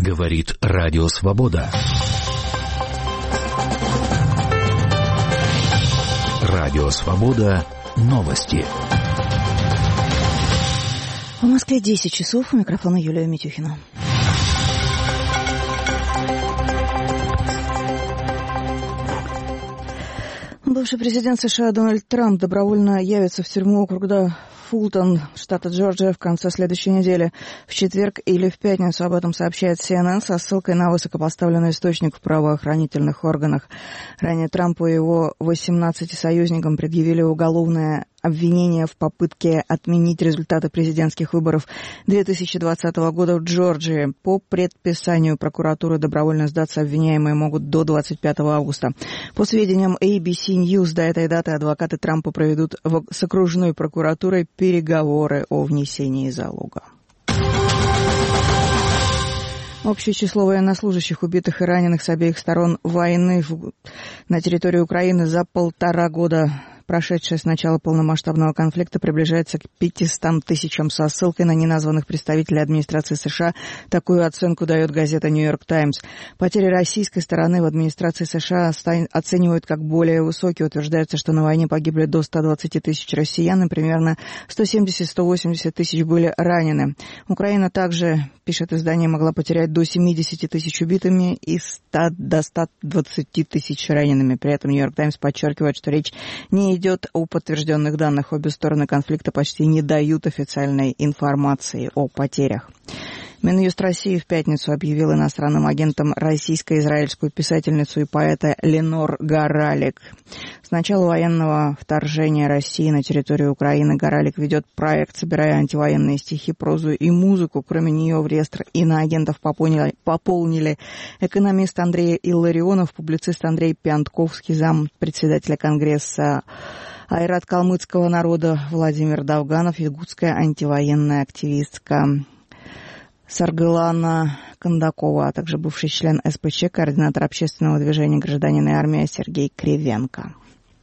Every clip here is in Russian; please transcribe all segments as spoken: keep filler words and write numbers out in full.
Говорит Радио Свобода. Радио Свобода. Новости. В Москве десять часов. У микрофона Юлия Митюхина. Бывший президент США Дональд Трамп добровольно явится в тюрьму округа Фултон, штата Джорджия, в конце следующей недели, в четверг или в пятницу. Об этом сообщает си эн эн со ссылкой на высокопоставленный источник в правоохранительных органах. Ранее Трампу и его восемнадцати союзникам предъявили уголовное обвинение в попытке отменить результаты президентских выборов две тысячи двадцатого года в Джорджии. По предписанию прокуратуры добровольно сдаться обвиняемые могут до двадцать пятого августа. По сведениям эй би си News, до этой даты адвокаты Трампа проведут с окружной прокуратурой переговоры о внесении залога. Общее число военнослужащих, убитых и раненых с обеих сторон войны на территории Украины за полтора года, прошедшее с начала полномасштабного конфликта, приближается к пятистам тысячам. Со ссылкой на неназванных представителей администрации США такую оценку дает газета «Нью-Йорк Таймс». Потери российской стороны в администрации США оценивают как более высокие. Утверждается, что на войне погибли до ста двадцати тысяч россиян и примерно сто семьдесят - сто восемьдесят тысяч были ранены. Украина также, пишет издание, могла потерять до семидесяти тысяч убитыми и ста до ста двадцати тысяч ранеными. При этом «Нью-Йорк Таймс» подчеркивает, что речь не идет идет о подтвержденных данных. Обе стороны конфликта почти не дают официальной информации о потерях. Минюст России в пятницу объявил иностранным агентом российско-израильскую писательницу и поэта Ленор Горалик. С начала военного вторжения России на территорию Украины Горалик ведет проект, собирая антивоенные стихи, прозу и музыку. Кроме нее в реестр иноагентов пополнили, пополнили экономист Андрей Илларионов, публицист Андрей Пиантковский, зам председателя Конгресса Айрат калмыцкого народа Владимир Давганов, якутская антивоенная активистка Саргылана Кондакова, а также бывший член эс пэ че, координатор общественного движения «Гражданин и армия» Сергей Кривенко.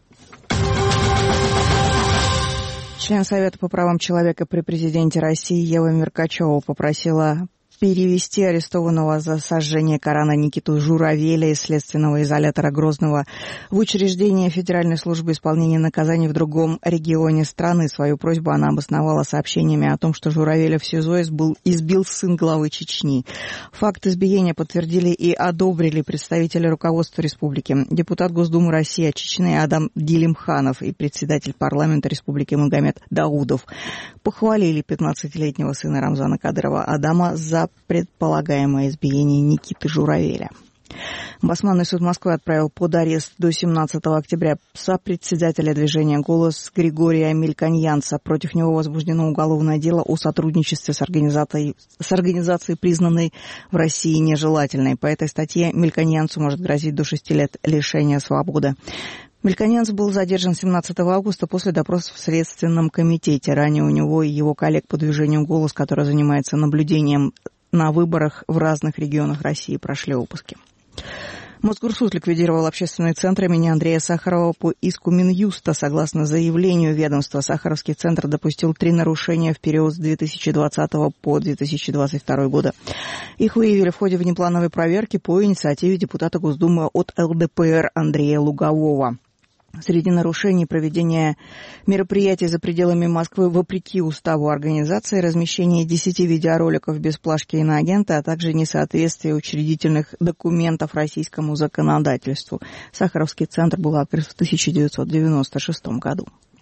Член Совета по правам человека при президенте России Ева Меркачева попросила перевести арестованного за сожжение Корана Никиту Журавеля из следственного изолятора Грозного в учреждение Федеральной службы исполнения наказаний в другом регионе страны. Свою просьбу она обосновала сообщениями о том, что Журавеля в СИЗО избил, избил сын главы Чечни. Факт избиения подтвердили и одобрили представители руководства республики. Депутат Госдумы России от Чечни Адам Дилимханов и председатель парламента республики Магомед Даудов похвалили пятнадцатилетнего сына Рамзана Кадырова Адама за предполагаемое избиение Никиты Журавеля. Басманный суд Москвы отправил под арест до семнадцатого октября сопредседателя движения «Голос» Григория Мельконьянца. Против него возбуждено уголовное дело о сотрудничестве с организацией, с организацией, признанной в России нежелательной. По этой статье Мельконьянцу может грозить до шести лет лишения свободы. Мельконьянц был задержан семнадцатого августа после допроса в Следственном комитете. Ранее у него и его коллег по движению «Голос», который занимается наблюдением на выборах в разных регионах России, прошли обыски. Мосгорсуд ликвидировал общественный центр имени Андрея Сахарова по иску Минюста. Согласно заявлению ведомства, Сахаровский центр допустил три нарушения в период с две тысячи двадцатого по две тысячи двадцать второй года. Их выявили в ходе внеплановой проверки по инициативе депутата Госдумы от эл дэ пэ эр Андрея Лугового. Среди нарушений проведения мероприятий за пределами Москвы вопреки уставу организации, размещение десяти видеороликов без плашки иноагента, а также несоответствие учредительных документов российскому законодательству. Сахаровский центр был открыт в тысяча девятьсот девяносто шестом году.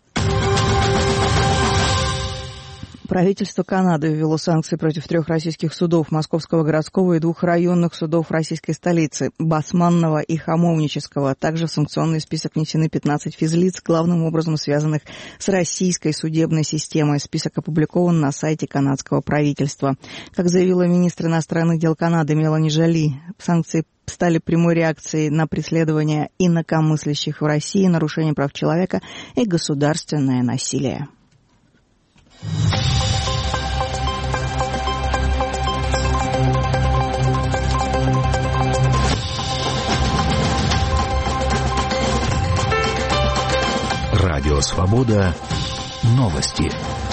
Правительство Канады ввело санкции против трех российских судов, Московского городского и двух районных судов российской столицы, Басманного и Хамовнического. Также в санкционный список внесены пятнадцать физлиц, главным образом связанных с российской судебной системой. Список опубликован на сайте канадского правительства. Как заявила министр иностранных дел Канады Мелани Жоли, санкции стали прямой реакцией на преследование инакомыслящих в России, нарушение прав человека и государственное насилие. Радио Свобода. Новости.